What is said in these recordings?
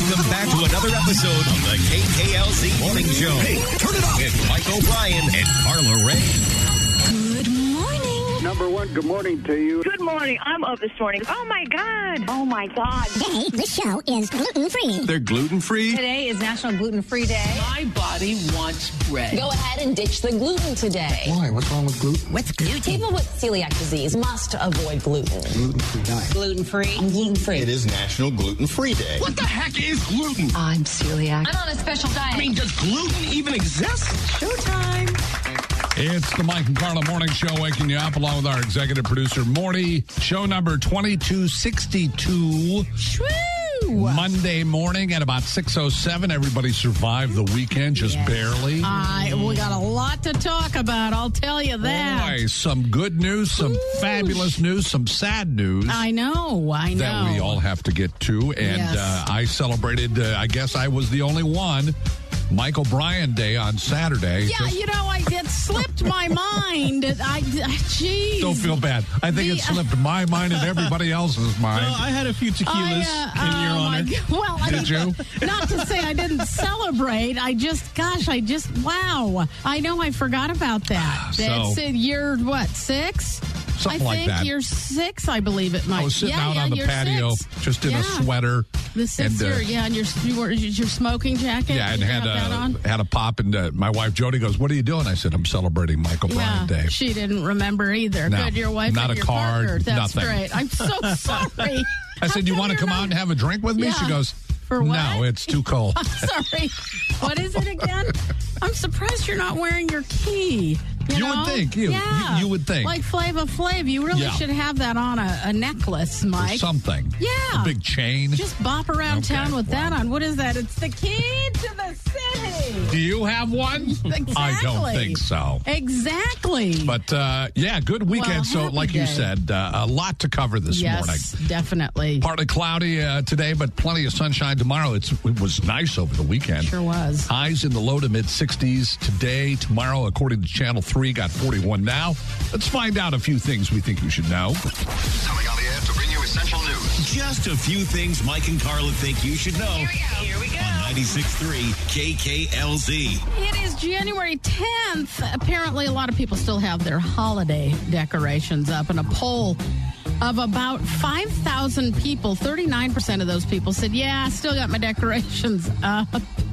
Welcome back to another episode of the KKLZ Morning Show. Hey, turn it up. With Mike O'Brien and Carla Ray. Good morning. Number one, good morning to you. Good morning. I'm up this morning. Oh, my God. Oh, my God. Today, this show is gluten-free. They're gluten-free? Today is National Gluten-Free Day. My body wants bread. Go ahead and ditch the gluten today. Why? What's wrong with gluten? With gluten. People with celiac disease must avoid gluten. Gluten-free diet. Gluten-free? I'm gluten-free. It is National Gluten-Free Day. What the heck is gluten? I'm celiac. I'm on a special diet. I mean, does gluten even exist? Showtime. It's the Mike and Carla Morning Show, waking you up along with our executive producer, Morty. Show number 2262. Shwoo! Monday morning at about 6:07. Everybody survived the weekend, just barely. We got a lot to talk about, I'll tell you that. Boy, some good news, some fabulous news, some sad news. I know. That we all have to get to. And Yes. I celebrated, I guess I was the only one, Mike O'Brien Day on Saturday. Yeah, it slipped my mind. Geez. Don't feel bad. I think it slipped my mind and everybody else's mind. Well, I had a few tequilas in your honor. Well, Did you? Not to say I didn't celebrate. Wow. I know I forgot about that. So- That's year, what, 6? Something like that. I think you're 6, I believe it might. I was sitting out on the you're patio, 6. just in a sweater. The 6th year, and your smoking jacket. Yeah, and You got that on? had a pop, and my wife Jody goes, "What are you doing?" I said, "I'm celebrating Mike O'Brien Day." She didn't remember either. No, Good, your wife not and a your card, partner. That's nothing. great. I'm so sorry. I said, "You want to come out and have a drink with me?" Yeah. She goes, For what? "No, it's too cold." I'm sorry. What is it again? I'm surprised you're not wearing your key. You know? would think. You would think. Like Flava Flav, you really should have that on a necklace, Mike. Or something. Yeah. A big chain. Just bop around Okay, town with that well. on. What is that? It's the key to the city. Do you have one? Exactly. I don't think so. Exactly. But, good weekend. Well, so, happy like you day. said, a lot to cover this morning. Yes, definitely. Partly cloudy today, but plenty of sunshine tomorrow. It was nice over the weekend. Sure was. Highs in the low to mid-60s today. Tomorrow, according to Channel 3, got 41 now. Let's find out a few things we think you should know. Coming on the air to bring you essential news. Just a few things Mike and Carla think you should know. Here we go. On 96.3 KKLZ. It is January 10th. Apparently, a lot of people still have their holiday decorations up. In a poll of about 5,000 people, 39% of those people said, yeah, I still got my decorations up.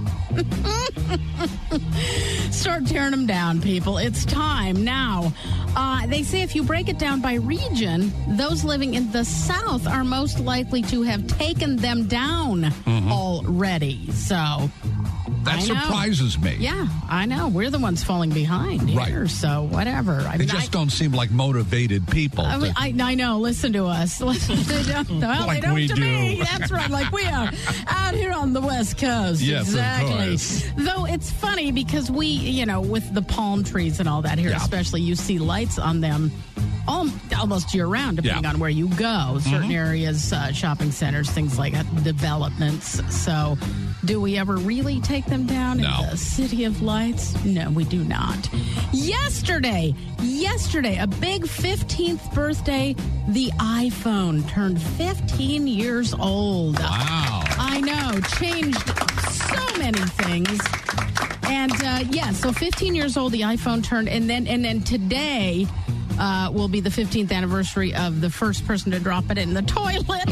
Start tearing them down, people. It's time now. They say if you break it down by region, those living in the South are most likely to have taken them down already. So That I know. surprises me. Yeah, I know. We're the ones falling behind here, Right. so whatever. They just don't seem like motivated people. I know. Listen to us. They don't Like to we me. do. That's right. Like we are out here on the West Coast. Yes, of exactly. course. Though it's funny because we, with the palm trees and all that here, Yeah. especially, you see lights on them almost year round, depending on where you go. Certain areas, shopping centers, things like that, developments. So, do we ever really take them down No. in the City of Lights? No, we do not. Yesterday, a big 15th birthday, the iPhone turned 15 years old. Wow. I know, changed so many things. And so 15 years old, the iPhone turned, and then today will be the 15th anniversary of the first person to drop it in the toilet.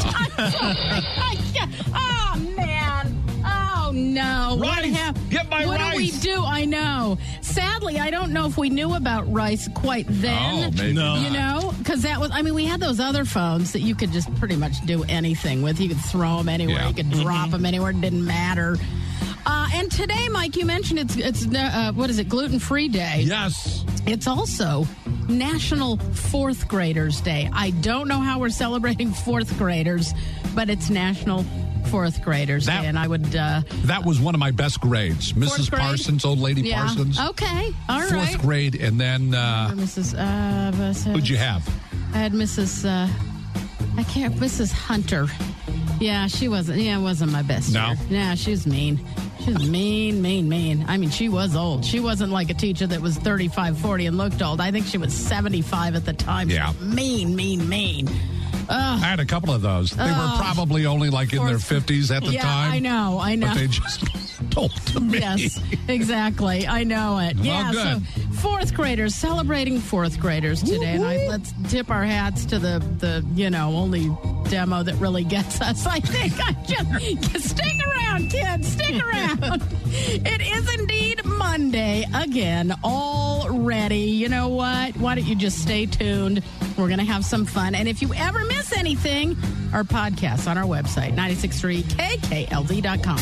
Oh, man. Oh, no. Rice. Get my what rice. do we do? I know. Sadly, I don't know if we knew about rice quite then. Oh, maybe not. Because we had those other phones that you could just pretty much do anything with. You could throw them anywhere. Yeah. You could drop them anywhere. It didn't matter. And today, Mike, you mentioned it's what is it, Gluten-Free Day. Yes. It's also National Fourth Graders Day. I don't know how we're celebrating fourth graders, but it's National Fourth Graders Day, and I would... that was one of my best grades. Mrs. grade? Parsons, old lady yeah. Parsons. Okay, all right. Fourth grade, and then... Mrs. who'd you have? I had Mrs. Mrs. Hunter. Yeah, she wasn't. Yeah, it wasn't my best. No? year. Yeah, she was mean. She was mean. I mean, she was old. She wasn't like a teacher that was 35, 40 and looked old. I think she was 75 at the time. Yeah. Mean. I had a couple of those. They were probably only like in their 50s at the time. I know. But they just told to me. Yes, exactly. I know it. Yeah, good. so fourth graders, celebrating fourth graders today. And let's tip our hats to the only demo that really gets us. I think just stick around, kids. Stick around. It is indeed Monday again already. You know what? Why don't you just stay tuned? We're going to have some fun. And if you ever miss anything, our podcast on our website, 963kkld.com.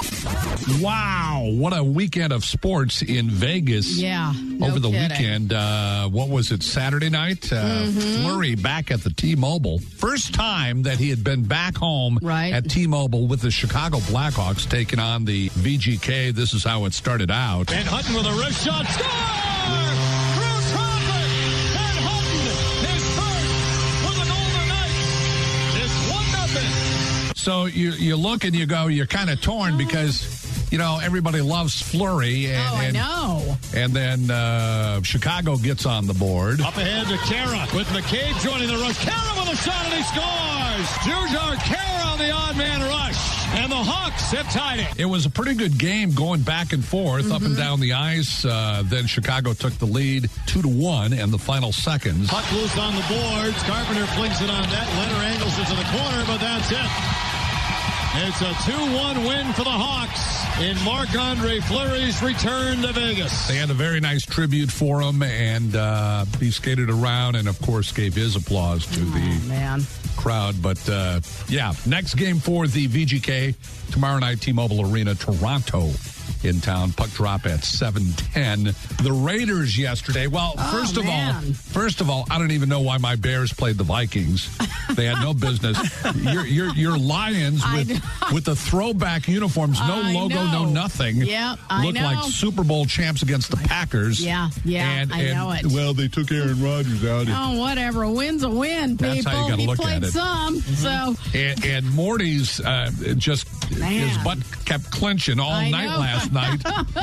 Wow, what a weekend of sports in Vegas. Yeah, over the kidding. weekend. What was it, Saturday night? Fleury back at the T-Mobile. First time that he had been back home at T-Mobile with the Chicago Blackhawks taking on the VGK. This is how it started out. And Hutton with a wrist shot. Score! Drew Trombley! And Hutton, his first for the Golden Knights. It's 1-0. So you look and you go, you're kind of torn because, everybody loves Fleury. And, I know. And then Chicago gets on the board. Up ahead to Kara with McCabe joining the rush. Kara with a shot and he scores! Jujhar Kara on the odd man rush. And the Hawks have tied it. It was a pretty good game going back and forth, up and down the ice. Then Chicago took the lead 2-1 in the final seconds. Puck loose on the boards. Carpenter flings it on net. Leonard angles it to the corner, but that's it. It's a 2-1 win for the Hawks in Marc-Andre Fleury's return to Vegas. They had a very nice tribute for him, and he skated around and, of course, gave his applause to the crowd. But, next game for the VGK, tomorrow night, T-Mobile Arena, Toronto in town. Puck drop at 7:10. The Raiders yesterday. Well, first of all, I don't even know why my Bears played the Vikings. They had no business. Your Lions with the throwback uniforms, no logo, no nothing. Yeah, I look know. like Super Bowl champs against the Packers. Yeah, I know it. Well, they took Aaron Rodgers out. Oh, whatever. A win's a win, people. That's how you got to look at it. He played some, so. And Morty's his butt kept clenching all night last night.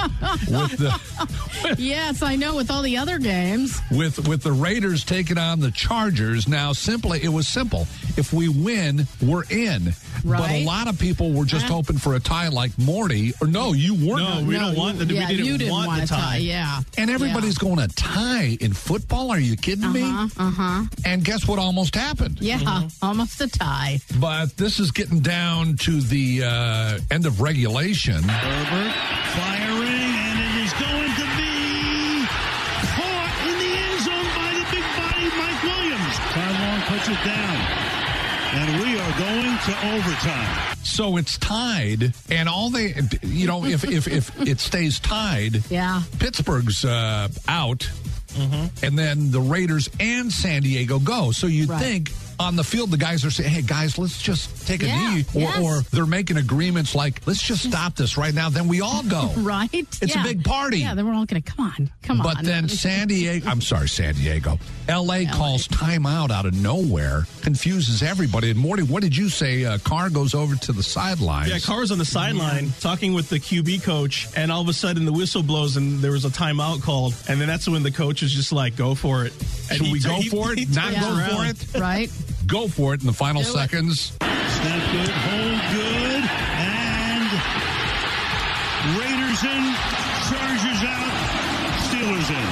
Yes, I know, with all the other games. With the Raiders taking on the Chargers. Now, it was simple. If we win, we're in. Right. But a lot of people were just hoping for a tie like Morty. Or no, you weren't. No, we don't want the you didn't want the tie. Yeah. And everybody's going to tie in football. Are you kidding me? And guess what almost happened? Yeah, almost a tie. But this is getting down to the end of regulation. Herbert firing, and it is going to be caught in the end zone by the big body Mike Williams. Tyrone puts it down, and we are going to overtime. So it's tied, and if it stays tied, Pittsburgh's out, and then the Raiders and San Diego go. So you'd think on the field the guys are saying, hey, guys, let's just take a knee. Or they're making agreements like, let's just stop this right now. Then we all go. Right. It's a big party. Yeah, then we're all going to, come on. But then San Diego, L.A. calls timeout out of nowhere, confuses everybody. And Morty, what did you say? Carr goes over to the sidelines. Yeah, Carr's on the sideline talking with the QB coach, and all of a sudden the whistle blows and there was a timeout called. And then that's when the coach is just like, go for it. And Should we go for it? Not go for it? Right. Go for it in the final seconds. Snap good, hold good, and Raiders in, Chargers out, Steelers in.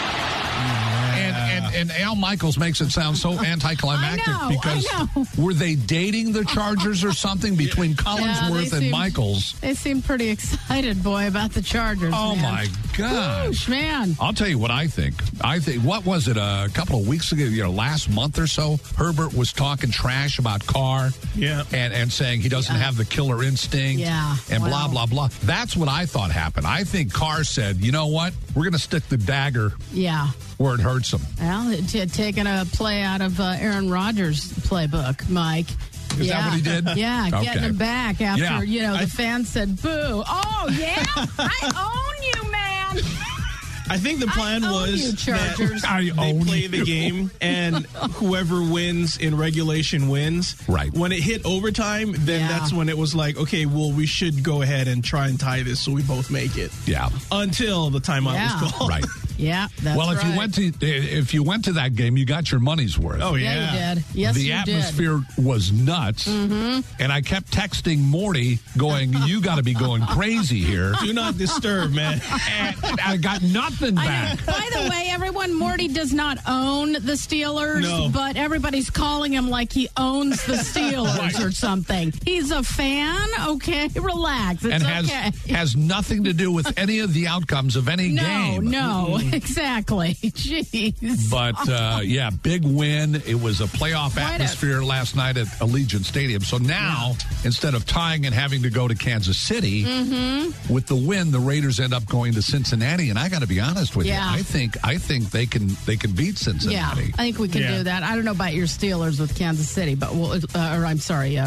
And Al Michaels makes it sound so anticlimactic because were they dating the Chargers or something between Collinsworth and Michaels? They seem pretty excited, boy, about the Chargers. Oh, my gosh. Man. I'll tell you what I think. What was it, a couple of weeks ago, last month or so, Herbert was talking trash about Carr and saying he doesn't have the killer instinct and blah, blah, blah. That's what I thought happened. I think Carr said, you know what, we're going to stick the dagger where it hurts him. Well, taking a play out of Aaron Rodgers' playbook, Mike. Is that what he did? Yeah, getting him back after, the fans said, boo. Oh, yeah? I own you, man. I think the plan was that they play the game, and whoever wins in regulation wins. Right. When it hit overtime, then that's when it was like, okay, well, we should go ahead and try and tie this so we both make it. Yeah. Until the timeout was called. Right. Yeah, that's well, if you went to that game, you got your money's worth. Oh, yeah. Yeah, you did. Yes, the you atmosphere was nuts. Mm-hmm. And I kept texting Morty going, you got to be going crazy here. Do not disturb, man. And I got nothing back. By the way, everyone, Morty does not own the Steelers, No. but everybody's calling him like he owns the Steelers or something. He's a fan. Okay, relax. It's And okay. has nothing to do with any of the outcomes of any game. No, exactly. Jeez. But, yeah, big win. It was a playoff Quite atmosphere last night at Allegiant Stadium. So now, instead of tying and having to go to Kansas City, with the win, the Raiders end up going to Cincinnati. And I got to be honest with you, I think they can beat Cincinnati. Yeah, I think we can do that. I don't know about your Steelers with Kansas City, but with Kansas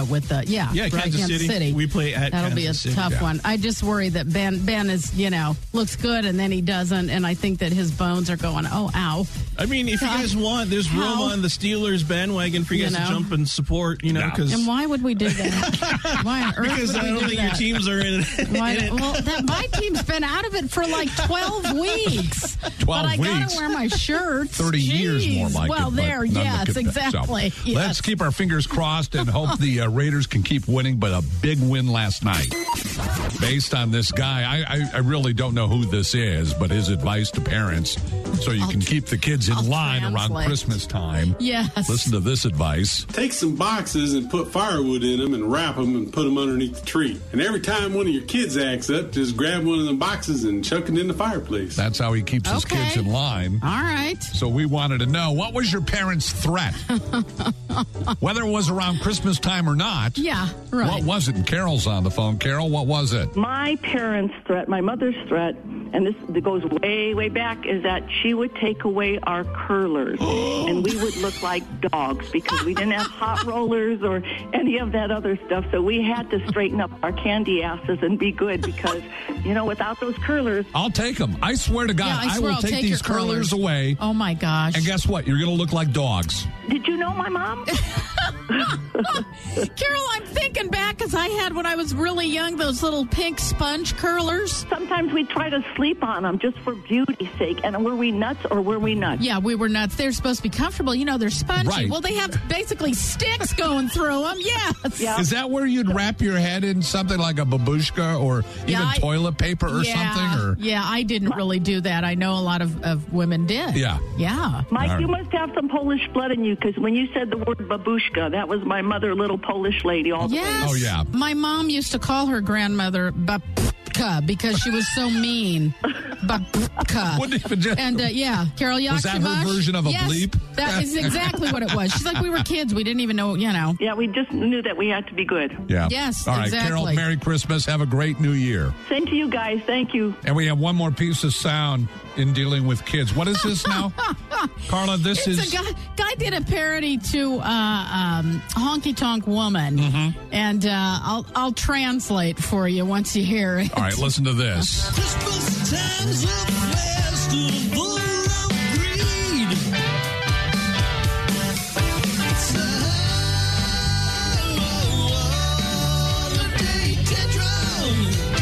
City. We play at That'll Kansas be a City. tough one. I just worry that Ben is, looks good and then he doesn't, and I think that his bones are going, oh, ow. I mean, if you guys want, there's room on the Steelers bandwagon for you guys to jump and support, because... And why would we do that? Why on earth Because would I we don't do think that? your teams are in it. My team's been out of it for like 12 weeks. 12 but I weeks? gotta wear my shirts. 30 years more Jeez. like Well, it. but there, none yes, of it- exactly. So, Yes. Let's keep our fingers crossed and hope the Raiders can keep winning, but a big win last night. Based on this guy, I really don't know who this is, but his advice to parents so you can keep the kids in line around translate. Christmas time. Yes. Listen to this advice. Take some boxes and put firewood in them and wrap them and put them underneath the tree. And every time one of your kids acts up, just grab one of the boxes and chuck it in the fireplace. That's how he keeps his kids in line. All right. So we wanted to know, what was your parents' threat? Whether it was around Christmas time or not. Yeah, right. What was it? And Carol's on the phone. Carol, what was it? My parents' threat, my mother's threat, and this goes way, way back, is that she would take away our curlers, and we would look like dogs because we didn't have hot rollers or any of that other stuff. So we had to straighten up our candy asses and be good because, without those curlers. I'll take them. I swear to God, Yeah, I swear will I'll take take these your curlers curlers away. Oh, my gosh. And guess what? You're going to look like dogs. Did you know my mom? Carol, I'm thinking back because I had, when I was really young, those little pink sponge curlers. Sometimes we try to sleep on them just for beauty's sake. And were we nuts or were we nuts? Yeah, we were nuts. They're supposed to be comfortable. They're spongy. Right. Well, they have basically sticks going through them. Yes. Yeah. Is that where you'd wrap your head in something like a babushka or even toilet paper or something? Or Yeah, I didn't really do that. I know a lot of women did. Yeah. Yeah. Mike, you must have some Polish blood in you because when you said the word babushka, that was my mother, little Polish lady. All the way. Yes. Oh, yeah. My mom used to call her grandmother Babka because she was so mean. Babka. Wouldn't even just- And Carol Yakshimash. Was that her version of a bleep? That is exactly what it was. She's like, we were kids. We didn't even know, Yeah, we just knew that we had to be good. Yeah. Yes, All right, exactly. Carol, Merry Christmas. Have a great New Year. Same to you guys. Thank you. And we have one more piece of sound in dealing with kids. What is this now? Carla, this It's is... a guy did a parody to Honky Tonk Woman, and I'll translate for you once you hear it. All right, listen to this. Christmas time's a festival of greed. It's a holiday tantrum.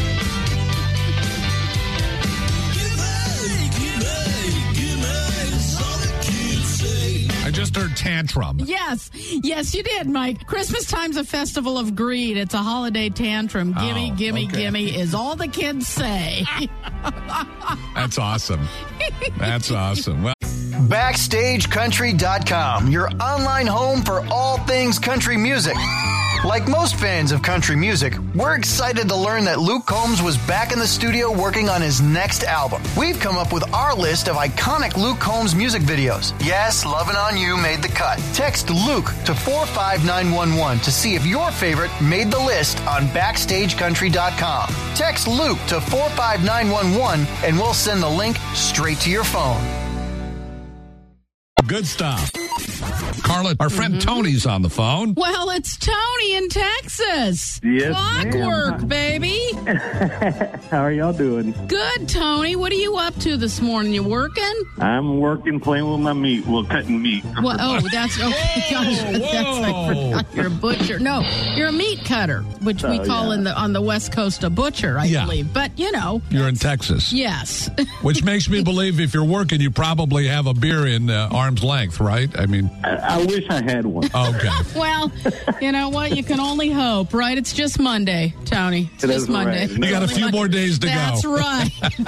Give me, that's all the kids say. I just heard tantrum. Yes, you did, Mike. Christmas time's a festival of greed. It's a holiday tantrum. Gimme, Oh, gimme, okay. gimme is all the kids say. That's awesome. That's awesome. Well, BackstageCountry.com, your online home for all things country music. Like most fans of country music, we're excited to learn that Luke Combs was back in the studio working on his next album. We've come up with our list of iconic Luke Combs music videos. Yes, Lovin' On You made the cut. Text Luke to 45911 to see if your favorite made the list on BackstageCountry.com. Text Luke to 45911 and we'll send the link straight to your phone. good stuff. Carla, our friend Tony's on the phone. Well, it's Tony in Texas. Yes, Clockwork, ma'am. baby. How are y'all doing? Good, Tony. What are you up to this morning? You working? I'm working, playing with my meat. Well, cutting meat. Well, that's okay. Gosh, I forgot you're a butcher. No, you're a meat cutter, which we call on the West Coast a butcher, I believe. But you're in Texas. Yes. Which makes me believe if you're working, you probably have a beer in arm's length, right? I mean, I wish I had one. Okay. Well, you know what? You can only hope, right? It's just Monday, Tony. It's just Monday. You got a few more days to go. That's right.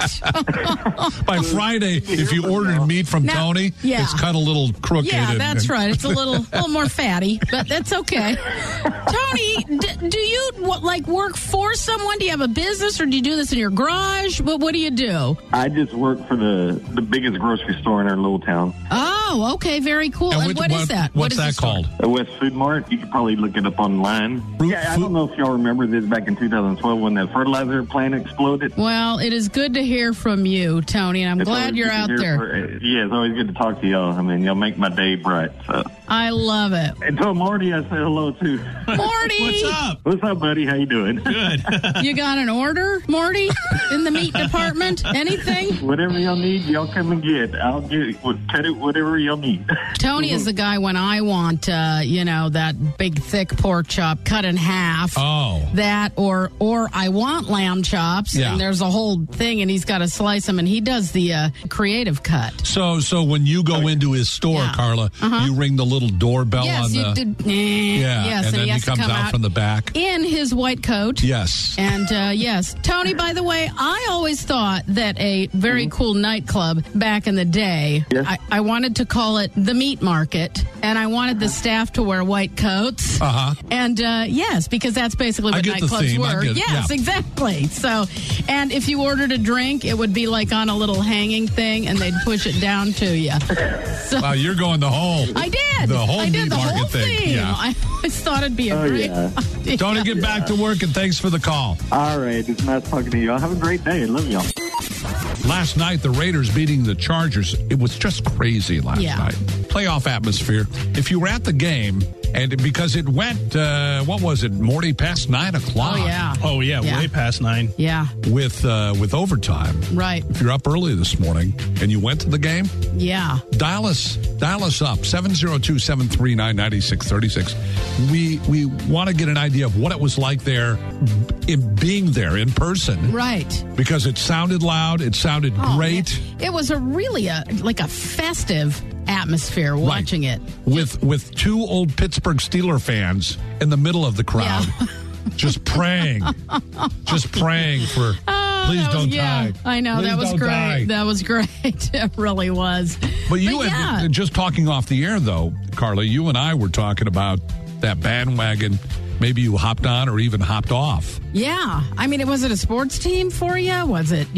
By Friday, if you ordered meat from Tony, it's cut a little crooked. Yeah, that's right. It's a little more fatty, but that's okay. Tony, do you work for someone? Do you have a business, or do you do this in your garage? What do you do? I just work for the biggest grocery store in our little town. Oh, okay, very cool. And what is that? What's that called? West Food Mart. You can probably look it up online. I don't know if y'all remember this back in 2012 when that fertilizer plant exploded. Well, it is good to hear from you, Tony, and I'm glad you're out there. It's always good to talk to y'all. I mean, y'all make my day bright. So. I love it. And tell Marty I say hello, too. Marty! What's up? What's up, buddy? How you doing? Good. You got an order, Marty, in the meat department? Anything? Whatever y'all need, y'all come and get. I'll cut it whatever y'all need. Tony is the guy when I want, that big, thick pork chop cut in half. Oh. That, or I want lamb chops, and there's a whole thing, and he's got to slice them, and he does the creative cut. So when you go into his store, Carla, you ring the little doorbell on the... Yes, and then he comes come out from the back. In his white coat. Yes. And, yes. Tony, by the way, I always thought that a very cool nightclub back in the day, I wanted to call it the meat market, and I wanted the staff to wear white coats. Uh-huh. And, yes, because that's basically what nightclubs were. Yes, exactly. So, and if you ordered a drink, it would be like on a little hanging thing, and they'd push it down to you. So, wow, you're going the whole... I did. The whole meat market thing. Yeah. I always thought it'd be a great idea. Tony, get back to work, and thanks for the call. All right. It's nice talking to you. Have a great day. I love y'all. Last night, the Raiders beating the Chargers. It was just crazy last night. Playoff atmosphere. If you were at the game, and because it went, what was it, Morty, past 9 o'clock? Oh, yeah. Way past 9. Yeah. With overtime. Right. If you're up early this morning and you went to the game, dial us up, 702-739-9636. We want to get an idea of what it was like there, being there in person. Right. Because it sounded loud. It sounded great. It was a festive atmosphere watching it. With two old Pittsburgh Steeler fans in the middle of the crowd. Just praying. Just praying for... Please don't die. I know. Please that was great. Die. That was great. It really was. But had, just talking off the air, though, Carla, you and I were talking about that bandwagon. Maybe you hopped on or even hopped off. Yeah. I mean, was it a sports team for you? Was it,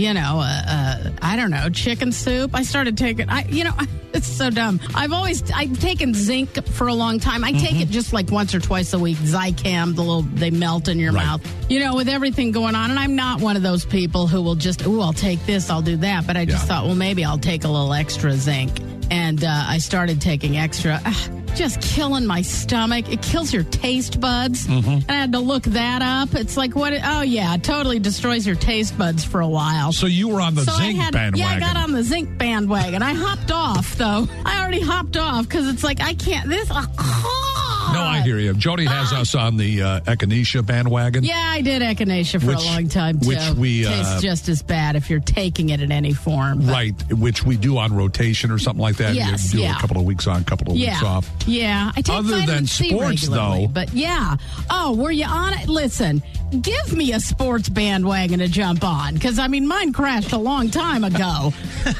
I don't know, chicken soup? I started taking, it's so dumb. I've taken zinc for a long time. I take it just like once or twice a week. Zicam, they melt in your mouth. With everything going on. And I'm not one of those people who will just, I'll take this, I'll do that. But I just thought, well, maybe I'll take a little extra zinc. And I started taking extra. Just killing my stomach. It kills your taste buds. And I had to look that up. It's like, what? Oh, yeah, it totally destroys your taste buds for a while. So you were on the zinc bandwagon. Yeah, I got on the zinc bandwagon. I hopped off, though. I already hopped off because it's like, I can't. No, I hear you. Jody has us on the echinacea bandwagon. Yeah, I did echinacea for a long time, too. Which we... tastes just as bad if you're taking it in any form. But. Right, which we do on rotation or something like that. Yes, you do a couple of weeks on, a couple of weeks off. Yeah, I take Other than C sports, though. But yeah. Oh, were you on it? Listen, give me a sports bandwagon to jump on. Because, mine crashed a long time ago.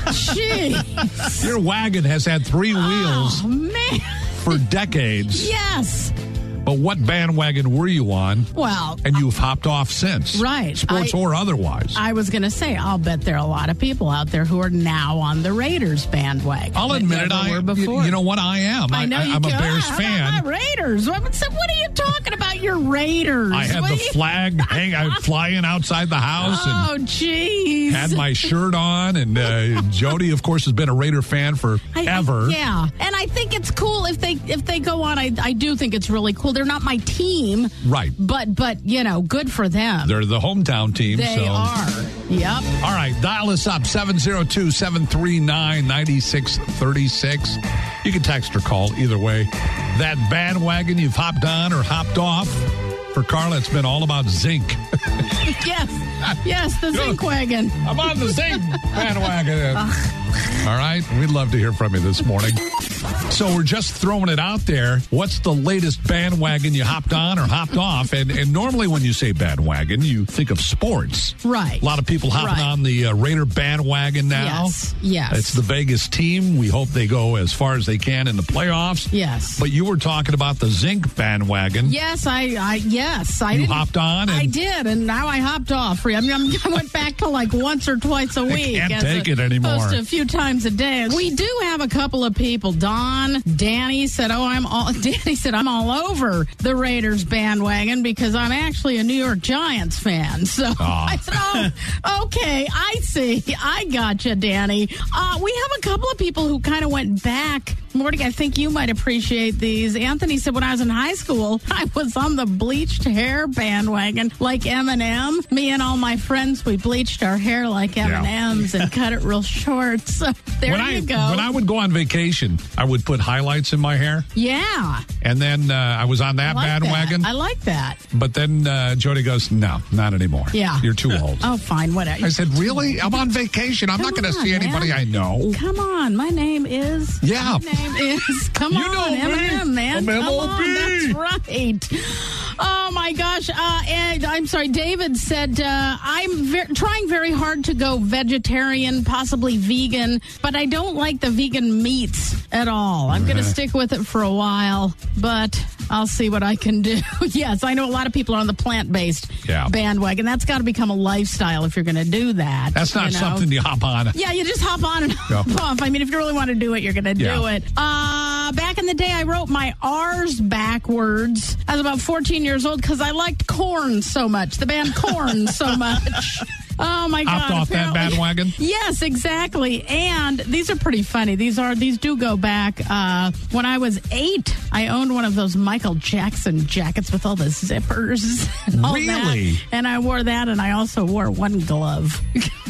Jeez. Your wagon has had 3 wheels. Oh, man. For decades. Yes. But what bandwagon were you on? Well, and you've hopped off since. Right. Sports or otherwise. I was going to say, I'll bet there are a lot of people out there who are now on the Raiders bandwagon. I'll admit it. You know what? I am. I know I'm a Bears fan. My Raiders. What are you talking about? Your Raiders. I had the flag flying outside the house. Oh, jeez. Had my shirt on. And Jody, of course, has been a Raider fan forever. Yeah. And I think it's cool if they go on. I do think it's really cool. They're not my team. Right. But good for them. They're the hometown team. They are. Yep. All right. Dial us up, 702-739-9636. You can text or call either way. That bandwagon you've hopped on or hopped off. For Carla, it's been all about zinc. Yes, the zinc wagon. I'm on the zinc bandwagon. All right. We'd love to hear from you this morning. So we're just throwing it out there. What's the latest bandwagon you hopped on or hopped off? And normally when you say bandwagon, you think of sports. Right. A lot of people hopping on the Raider bandwagon now. Yes. It's the Vegas team. We hope they go as far as they can in the playoffs. Yes. But you were talking about the zinc bandwagon. Yes, I hopped on. I did, and now I hopped off. I went back to like once or twice a week. I can't take it anymore. Opposed to a few times a day. We do have a couple of people. Danny said, I'm all over the Raiders bandwagon because I'm actually a New York Giants fan. So I said, okay, I see. I gotcha, Danny. We have a couple of people who kind of went back. Morty, I think you might appreciate these. Anthony said, when I was in high school, I was on the bleached hair bandwagon like Eminem. Me and all my friends, we bleached our hair like M&M's and cut it real short. So there you go. When I would go on vacation, I would put highlights in my hair. Yeah. And then I was on that bandwagon. I like that. But then Jody goes, no, not anymore. Yeah. You're too old. Oh, fine, whatever. I said, really? I'm on vacation. I'm not going to see anybody I know. Come on. My name is... Yeah. My name is... Come on, Eminem, man. I'm Come MOB. on, that's right. Oh, my gosh. And I'm sorry. David said, I'm trying very hard to go vegetarian, possibly vegan, but I don't like the vegan meats at all. I'm going to stick with it for a while, but I'll see what I can do. Yes, I know a lot of people are on the plant-based bandwagon. That's got to become a lifestyle if you're going to do that. That's not something you hop on. Yeah, you just hop on and hop off. I mean, if you really want to do it, you're going to do it. Back in the day, I wrote my R's backwards. I was about 14 years old because I liked Korn so much, the band Korn so much. Oh, my God. Hopped off that bandwagon? Yes, exactly. And these are pretty funny. These do go back. When I was 8, I owned one of those Michael Jackson jackets with all the zippers. And all really? That. And I wore that, and I also wore one glove.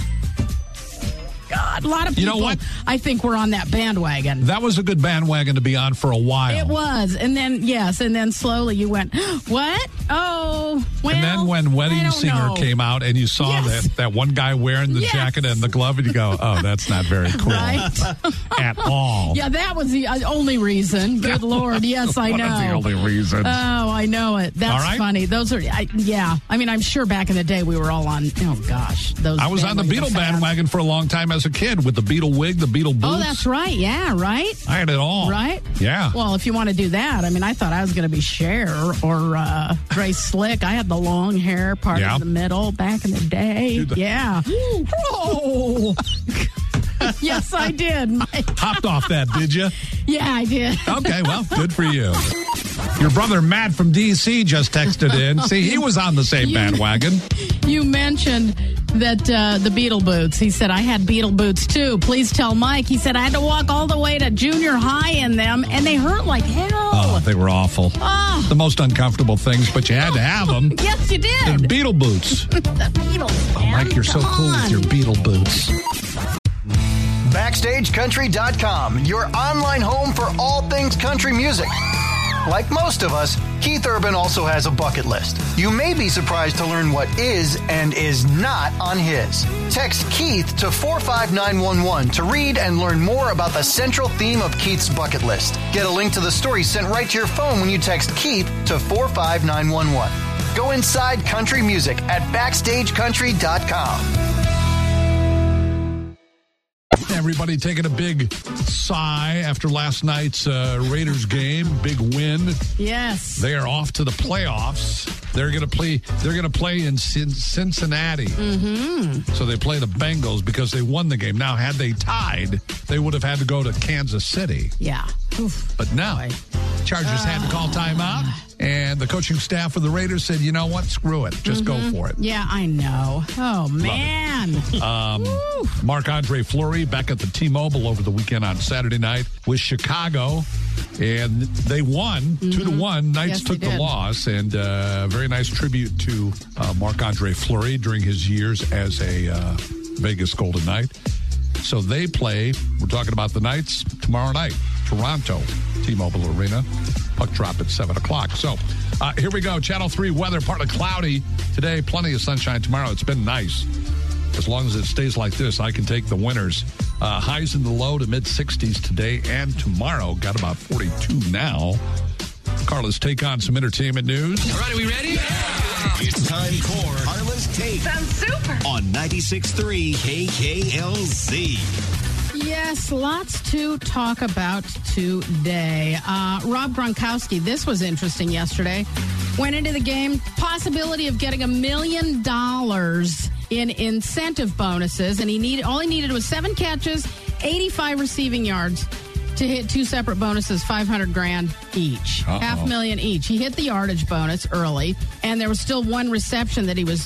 God, a lot of people, you know what? I think, were on that bandwagon. That was a good bandwagon to be on for a while. It was. And then slowly you went, what? Oh, well. And then when Wedding Singer came out and you saw that one guy wearing the jacket and the glove, and you go, oh, that's not very cool at all. Yeah, that was the only reason. Good Lord. Yes, I know. That's the only reason. Oh, I know it. That's funny. Those are, I mean, I'm sure back in the day we were all on, oh, gosh. Those. I was on the Beatle bandwagon for a long time as a kid with the Beatle wig, the Beatle boots. Oh, that's right. Yeah, right? I had it all. Right? Yeah. Well, if you want to do that, I mean, I thought I was going to be Cher or Grace Slick. I had the long hair part in the middle back in the day. Yeah. Oh. Yes, I did. Hopped off that, did you? Yeah, I did. Okay, well, good for you. Your brother Matt from D.C. just texted in. See, he was on the same bandwagon. You mentioned that the Beatle boots. He said, I had Beatle boots too. Please tell Mike. He said, I had to walk all the way to junior high in them, and they hurt like hell. Oh, they were awful. Oh. The most uncomfortable things, but you had to have them. Yes, you did. They're Beatle boots. The Beatles, man. Mike, you're so cool with your Beatle boots. BackstageCountry.com, your online home for all things country music. Like most of us, Keith Urban also has a bucket list. You may be surprised to learn what is and is not on his. Text Keith to 45911 to read and learn more about the central theme of Keith's bucket list. Get a link to the story sent right to your phone when you text Keith to 45911. Go inside country music at BackstageCountry.com. Everybody taking a big sigh after last night's Raiders game. Big win. Yes. They are off to the playoffs. They're going to play. They're going to play in Cincinnati. Mm-hmm. So they play the Bengals because they won the game. Now, had they tied, they would have had to go to Kansas City. Yeah. Oof. But now, Chargers had to call timeout, and the coaching staff of the Raiders said, "You know what? Screw it. Just go for it." Yeah, I know. Oh man. Marc-Andre Fleury back at the T-Mobile over the weekend on Saturday night with Chicago, and they won 2-1. Knights Yes, took they the did. loss, and very nice tribute to Marc-Andre Fleury during his years as a Vegas Golden Knight. So they play, we're talking about the Knights, tomorrow night, Toronto, T-Mobile Arena. Puck drop at 7 o'clock. So here we go. Channel 3 weather, partly cloudy today, plenty of sunshine tomorrow. It's been nice. As long as it stays like this, I can take the winners. Highs in the low to mid-60s today and tomorrow. Got about 42 now. Carla's take on some entertainment news. All right, are we ready? Yeah. It's time for Carla's Take. Sounds super. On 96.3 KKLZ. Yes, lots to talk about today. Rob Gronkowski, this was interesting yesterday. Went into the game, possibility of getting $1 million in incentive bonuses, and all he needed was 7 catches, 85 receiving yards to hit 2 separate bonuses, $500,000 each, $500,000 each. He hit the yardage bonus early, and there was still 1 reception that he was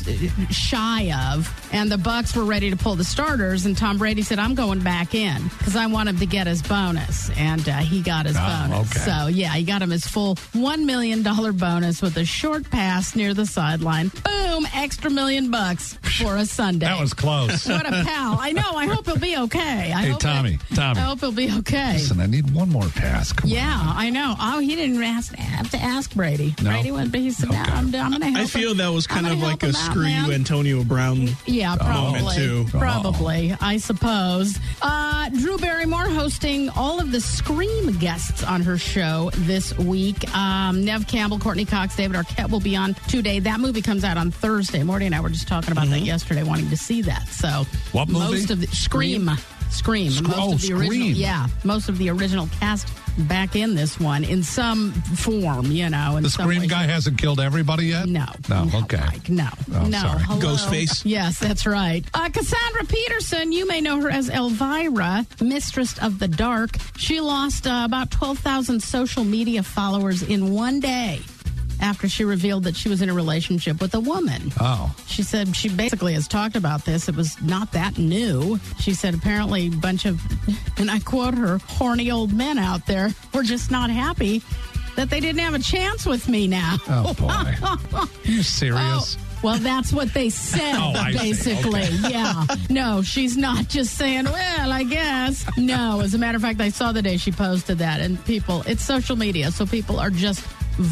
shy of, and the Bucs were ready to pull the starters, and Tom Brady said, "I'm going back in because I want him to get his bonus," and he got his bonus. Okay. So yeah, he got him his full $1 million bonus with a short pass near the sideline. Boom, extra $1 million for a Sunday. That was close. What a pal! I know. I hope he'll be okay. Hey, Tommy. I hope he'll be okay. Listen, I need one more pass. Come Yeah, I know. Oh, he didn't have to ask Brady. No? Brady went, but he said, I'm going to help I feel him. that was kind I'm of gonna like help a him out, screw man. you, Antonio Brown. Yeah, probably. too. Probably, I suppose. Drew Barrymore hosting all of the Scream guests on her show this week. Nev Campbell, Courtney Cox, David Arquette will be on today. That movie comes out on Thursday. Morty and I were just talking about that yesterday, wanting to see that. So What movie? Most of the Scream. Most of the original, most of the original cast back in this one in some form, in The some Scream way. guy hasn't killed everybody yet? No. Okay. Mike, no. Oh, no. sorry. Hello. Ghostface? Yes, that's right. Cassandra Peterson, you may know her as Elvira, Mistress of the Dark. She lost about 12,000 social media followers in one day after she revealed that she was in a relationship with a woman. Oh. She said she basically has talked about this. It was not that new. She said apparently a bunch of, and I quote her, horny old men out there were just not happy that they didn't have a chance with me now. Oh, boy. Are you serious? Well, that's what they said, I see. basically. Okay. Yeah. No, she's not just saying, well, I guess. No, as a matter of fact, I saw the day she posted that, and it's social media, so people are just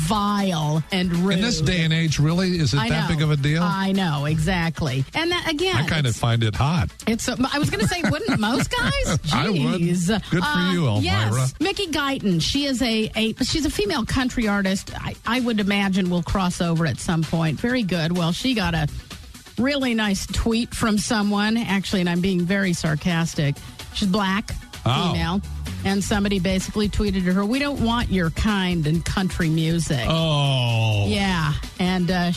vile and rude. In this day and age, really? Is it that big of a deal? I know, exactly. And that, again, I kind of find it hot. I was going to say, wouldn't most guys? Jeez. I would. Good for you, Elvira. Yes. Mickey Guyton. She is she's a female country artist. I would imagine will cross over at some point. Very good. Well, she got a really nice tweet from someone, actually, and I'm being very sarcastic. She's black, female. And somebody basically tweeted to her, "We don't want your kind in country music." Oh. Yeah. And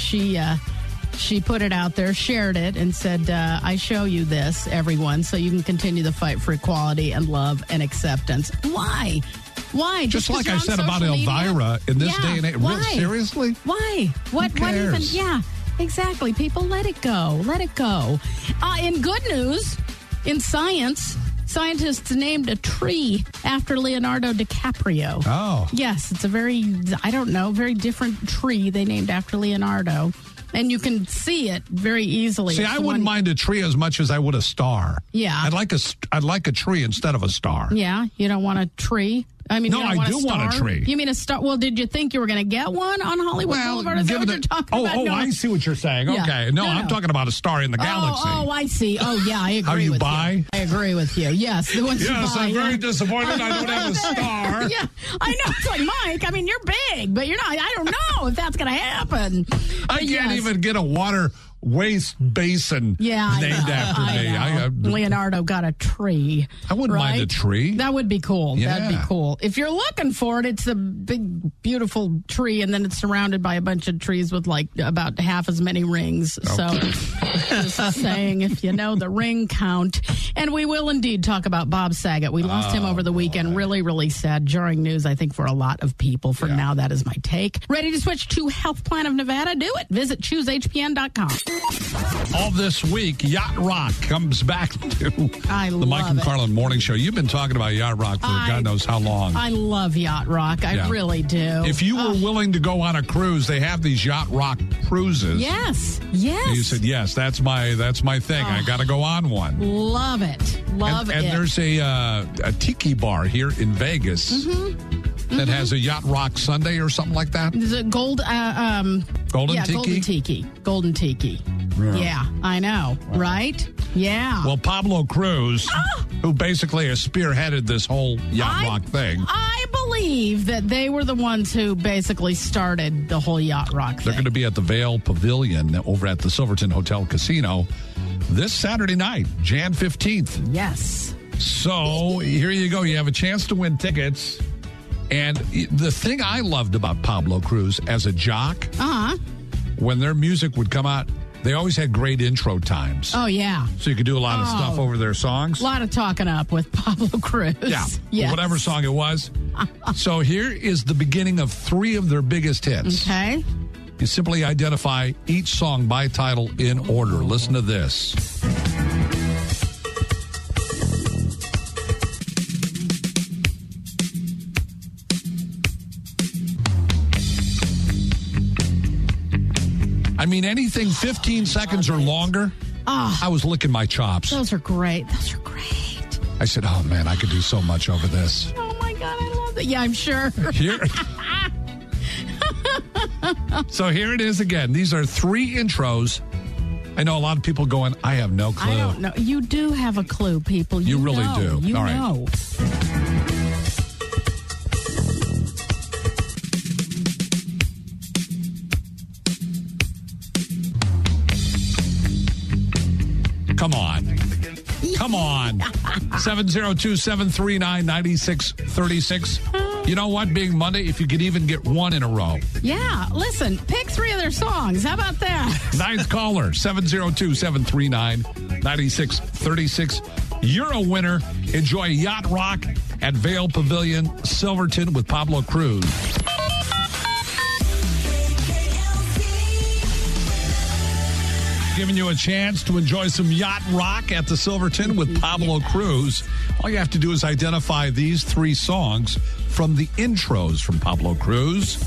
she put it out there, shared it, and said, I show you this, everyone, so you can continue the fight for equality and love and acceptance. Why? Why? Just like you're I on said about social media? Elvira in this day and age. Why? Seriously? Why? What even? cares? Yeah, exactly. People, let it go. Let it go. In good news, in science, scientists named a tree after Leonardo DiCaprio. Oh. Yes, it's a very different tree they named after Leonardo. And you can see it very easily. See, It's I the wouldn't mind a tree as much as I would a star. Yeah. I'd like a tree instead of a star. Yeah, you don't want a tree? I mean, No, you don't I want do a star? want a tree. You mean a star? Well, did you think you were going to get one on Hollywood Boulevard? Is that what you're talking about? Oh, No. I see what you're saying. Yeah. Okay. No, I'm talking about a star in the galaxy. Oh, I see. Oh, yeah, I agree How you with buy? you. I agree with you. Yes, the ones you Yes, buy. I'm very disappointed I don't have a star. Yeah, I know. It's like, Mike, I mean, you're big, but you're not. I don't know if that's going to happen. I But can't yes. even get a water waste basin named after me. Leonardo got a tree. I wouldn't mind a tree. That would be cool. Yeah. That'd be cool. If you're looking for it, it's a big, beautiful tree, and then it's surrounded by a bunch of trees with like about half as many rings. Okay. So just saying, if you know the ring count. And we will indeed talk about Bob Saget. We lost him over the weekend. Really, really sad. Jarring news, I think, for a lot of people. For now, that is my take. Ready to switch to Health Plan of Nevada? Do it. Visit ChooseHPN.com. All this week, Yacht Rock comes back to the Mike and Carlin Morning Show. You've been talking about Yacht Rock for God knows how long. I love Yacht Rock. I really do. If you were willing to go on a cruise, they have these Yacht Rock cruises. Yes. And you said, yes, that's my thing. I got to go on one. Love it. Love it. And there's a tiki bar here in Vegas that has a Yacht Rock Sunday or something like that. Is it Golden Tiki? Golden Tiki. Yeah, I know. Wow. Right? Yeah. Well, Pablo Cruz, who basically has spearheaded this whole Yacht Rock thing. I believe that they were the ones who basically started the whole Yacht Rock thing. They're going to be at the Vail Pavilion over at the Silverton Hotel Casino this Saturday night, Jan 15th. Yes. So here you go. You have a chance to win tickets. And the thing I loved about Pablo Cruz as a jock, when their music would come out, they always had great intro times. Oh, yeah. So you could do a lot of stuff over their songs. A lot of talking up with Pablo Cruz. Yeah. Yes. Whatever song it was. So here is the beginning of 3 of their biggest hits. Okay. You simply identify each song by title in order. Listen to this. I mean, anything 15 seconds or longer, I was licking my chops. Those are great. I said, oh, man, I could do so much over this. Oh, my God, I love it. Yeah, I'm sure. So here it is again. These are 3 intros. I know a lot of people going, I have no clue. I don't know. You do have a clue, people. You really do. You All know. Come on. 702-739-9636. You know what? Being Monday, if you could even get 1 in a row. Yeah. Listen, pick 3 of their songs. How about that? 9th caller, 702-739-9636. You're a winner. Enjoy Yacht Rock at Vail Pavilion, Silverton with Pablo Cruz. Giving you a chance to enjoy some Yacht Rock at the Silverton with Pablo Cruz. All you have to do is identify these 3 songs from the intros from Pablo Cruz.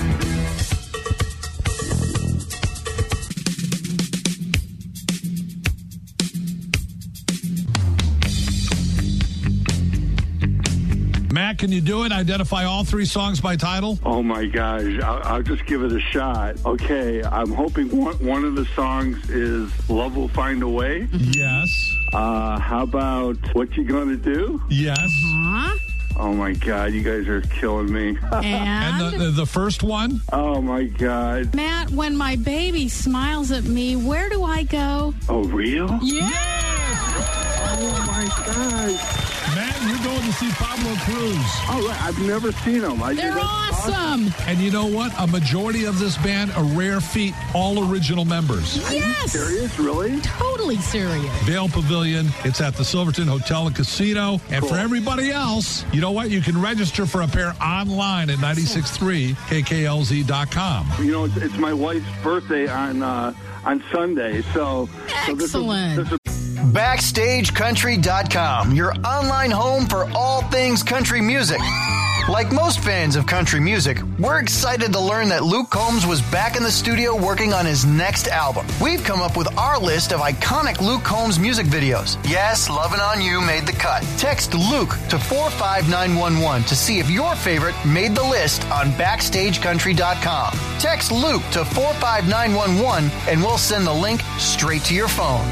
Matt, can you do it? Identify all 3 songs by title? Oh, my gosh. I'll just give it a shot. Okay, I'm hoping one of the songs is Love Will Find a Way. Yes. How about What You Gonna Do? Yes. Oh, my God. You guys are killing me. And the first one? Oh, my God. Matt, when my baby smiles at me, where do I go? Oh, real? Yes! Oh, my God. Matt, you're going to see Pablo Cruz. Oh, I've never seen them. They're awesome. And you know what? A majority of this band are rare feat, all original members. Yes. Are you serious? Really? Totally serious. Vail Pavilion. It's at the Silverton Hotel and Casino. And for everybody else, you know what? You can register for a pair online at 963kklz.com. You know, it's my wife's birthday on Sunday, so... Excellent. BackstageCountry.com, your online home for all things country music. Like most fans of country music, we're excited to learn that Luke Combs was back in the studio working on his next album. We've come up with our list of iconic Luke Combs music videos. Yes, Lovin' On You made the cut. Text Luke to 45911 to see if your favorite made the list on BackstageCountry.com. Text Luke to 45911 and we'll send the link straight to your phone.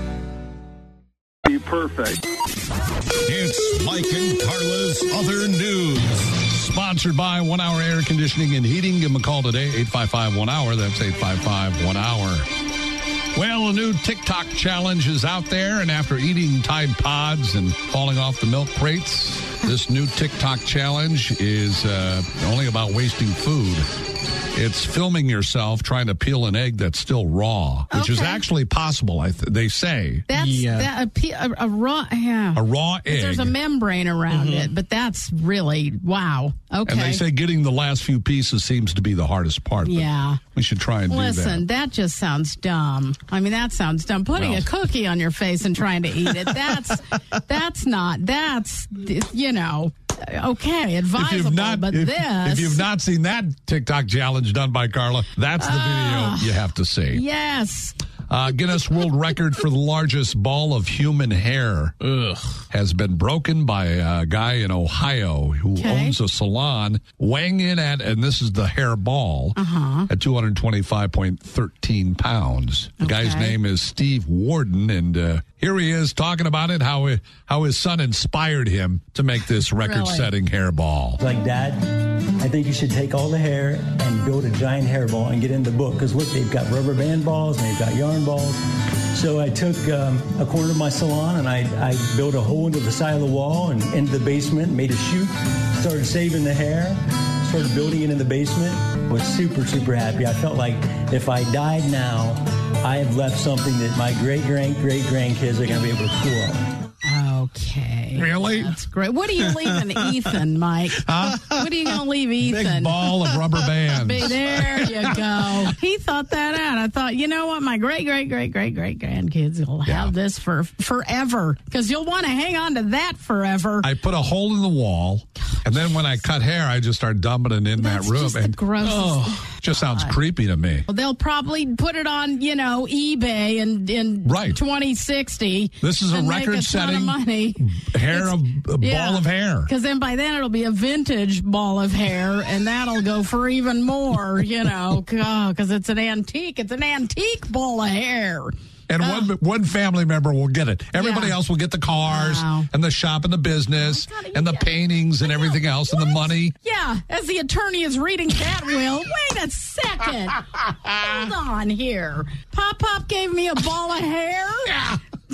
Perfect. It's Mike and Carla's Other News. Sponsored by 1 Hour Air Conditioning and Heating. Give them a call today, 855-1-HOUR. That's 855-1-HOUR. a new TikTok challenge is out there, and after eating Tide Pods and falling off the milk crates, this new TikTok challenge is only about wasting food. It's filming yourself trying to peel an egg that's still raw, which is actually possible, they say. That's a raw, a raw egg. There's a membrane around it, but that's really, wow. Okay. And they say getting the last few pieces seems to be the hardest part. Yeah. We should try and do that. Listen, that just sounds dumb. I mean, that sounds dumb. Putting a cookie on your face and trying to eat it, that's, you know, okay, advisable, if you've not seen that TikTok challenge done by Carla, that's the video you have to see. Yes. Guinness World Record for the largest ball of human hair has been broken by a guy in Ohio who owns a salon, weighing in at, and this is the hair ball, at 225.13 pounds. The guy's name is Steve Warden, and here he is talking about it, how his son inspired him to make this record-setting hair ball. Like, Dad, I think you should take all the hair and build a giant hair ball and get in the book. Because look, they've got rubber band balls and they've got yarn balls. So I took a corner of my salon and I built a hole into the side of the wall and into the basement, made a chute, started saving the hair, started building it in the basement. Was super, super happy. I felt like if I died now, I have left something that my great-grandkids are going to be able to pull up. Okay. Really? That's great. What are you leaving Ethan, Mike? What are you going to leave Ethan? Big ball of rubber bands. There you go. He thought that out. I thought, you know what? My great-grandkids will have this for forever, because you'll want to hang on to that forever. I put a hole in the wall, and then when I cut hair, I just start dumping it in that room. Just the grossest. Just sounds creepy to me. Well, they'll probably put it on, eBay in 2060. This is a record-setting ball of hair. Because then by then it'll be a vintage ball of hair, and that'll go for even more, because it's an antique. It's an antique ball of hair. And one family member will get it. Everybody else will get the cars and the shop and the business and the paintings and everything else and the money. Yeah, as the attorney is reading that will. Wait a second. Hold on here. Pop gave me a ball of hair? Yeah.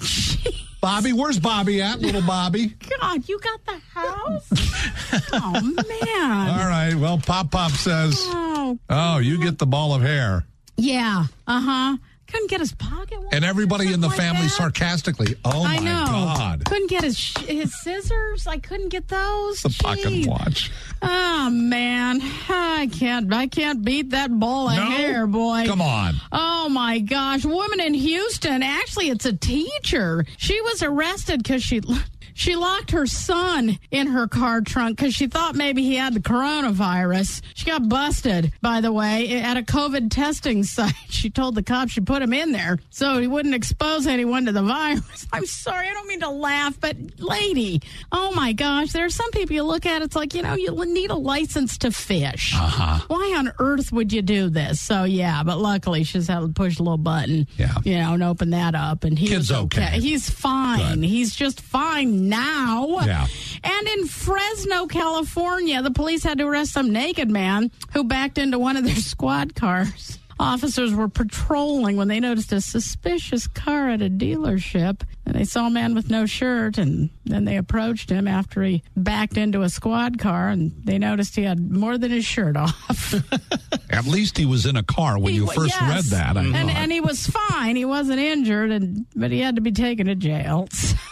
Bobby, where's Bobby at, little Bobby? God, you got the house? Oh, man. All right, well, Pop says, you get the ball of hair. Yeah, couldn't get his pocket watch. And everybody in the family sarcastically, my God. Couldn't get his scissors. I couldn't get those. The pocket watch. Oh, man. I can't beat that ball of hair, boy. Come on. Oh, my gosh. Woman in Houston. Actually, it's a teacher. She was arrested because she locked her son in her car trunk because she thought maybe he had the coronavirus. She got busted, by the way, at a COVID testing site. She told the cops she put him in there so he wouldn't expose anyone to the virus. I'm sorry, I don't mean to laugh, but lady, oh my gosh, there are some people you look at, it's like, you need a license to fish. Why on earth would you do this? So, yeah, but luckily she's had to push a little button, and open that up. And he's okay. He's fine. Good. He's just fine now. Yeah. And in Fresno, California, the police had to arrest some naked man who backed into one of their squad cars. Officers were patrolling when they noticed a suspicious car at a dealership. And they saw a man with no shirt, and then they approached him after he backed into a squad car, and they noticed he had more than his shirt off. At least he was in a car when you first read that. And he was fine. He wasn't injured, but he had to be taken to jail.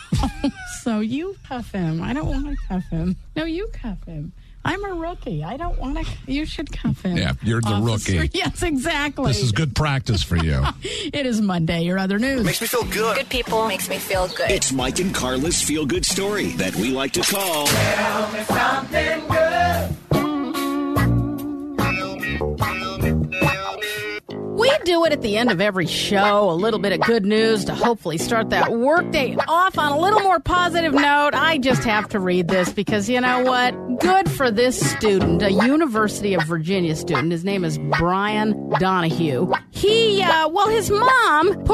So you cuff him. I don't want to cuff him. No, you cuff him. I'm a rookie. I don't want to. You should cuff him. Yeah, you're the rookie. Yes, exactly. This is good practice for you. It is Monday. Your other news. Makes me feel good. Good people makes me feel good. It's Mike and Carla's feel-good story that we like to call... Tell me something good. We do it at the end of every show, a little bit of good news to hopefully start that workday off on a little more positive note. I just have to read this because, you know what? Good for this student, a University of Virginia student. His name is Brian Donahue. His mom put a lot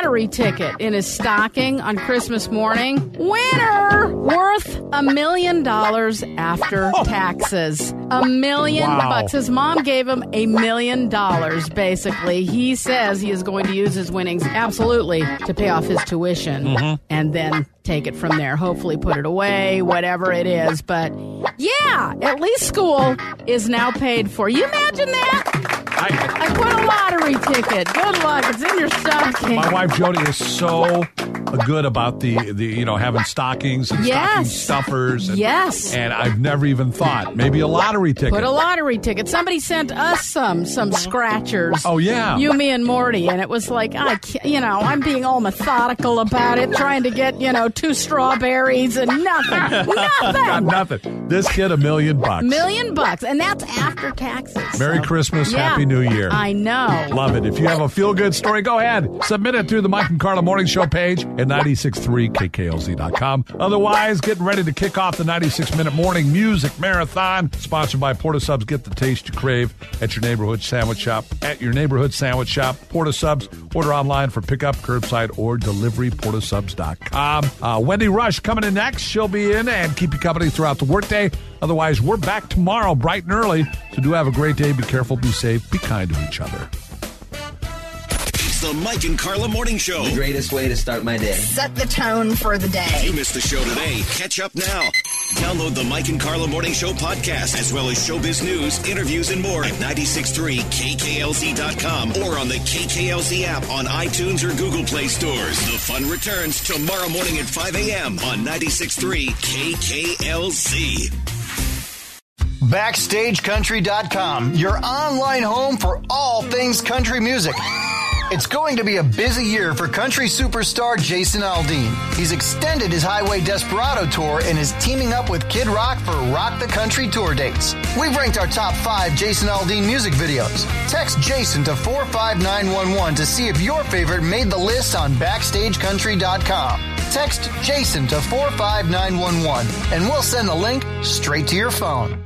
lottery ticket in his stocking on Christmas morning. Winner! Worth $1 million after taxes. $1 million bucks. His mom gave him $1 million, basically. He says he is going to use his winnings absolutely to pay off his tuition and then take it from there. Hopefully put it away, whatever it is. But yeah, at least school is now paid for. You imagine that? I put a lottery ticket. Good luck. It's in your stocking. My wife Jody is so good about the having stockings and stocking stuffers. And, and I've never even thought maybe a lottery ticket. Put a lottery ticket. Somebody sent us some scratchers. Oh yeah, you, me, and Morty, and it was like I'm being all methodical about it, trying to get 2 strawberries and nothing. This kid $1 million. $1 million, and that's after taxes. Merry Christmas, Happy New Year. I know. Love it. If you have a feel-good story, go ahead. Submit it through the Mike and Carla Morning Show page at 963kklz.com. Otherwise, getting ready to kick off the 96-minute morning music marathon, sponsored by Porta Subs. Get the taste you crave at your neighborhood sandwich shop. Porta Subs. Order online for pickup, curbside, or delivery. PortaSubs.com. Wendy Rush coming in next. She'll be in and keep you company throughout the workday. Otherwise, we're back tomorrow bright and early. So do have a great day. Be careful, be safe, be kind to each other. It's the Mike and Carla Morning Show. The greatest way to start my day. Set the tone for the day. If you missed the show today, catch up now. Download the Mike and Carla Morning Show podcast, as well as showbiz news, interviews, and more at 963KKLZ.com or on the KKLZ app on iTunes or Google Play stores. The fun returns tomorrow morning at 5 a.m. on 963 KKLZ. BackstageCountry.com, your online home for all things country music. It's going to be a busy year for country superstar Jason Aldean. He's extended his Highway Desperado tour and is teaming up with Kid Rock for Rock the Country tour dates. We've ranked our top 5 Jason Aldean music videos. Text Jason to 45911 to see if your favorite made the list on BackstageCountry.com. Text Jason to 45911 and we'll send the link straight to your phone.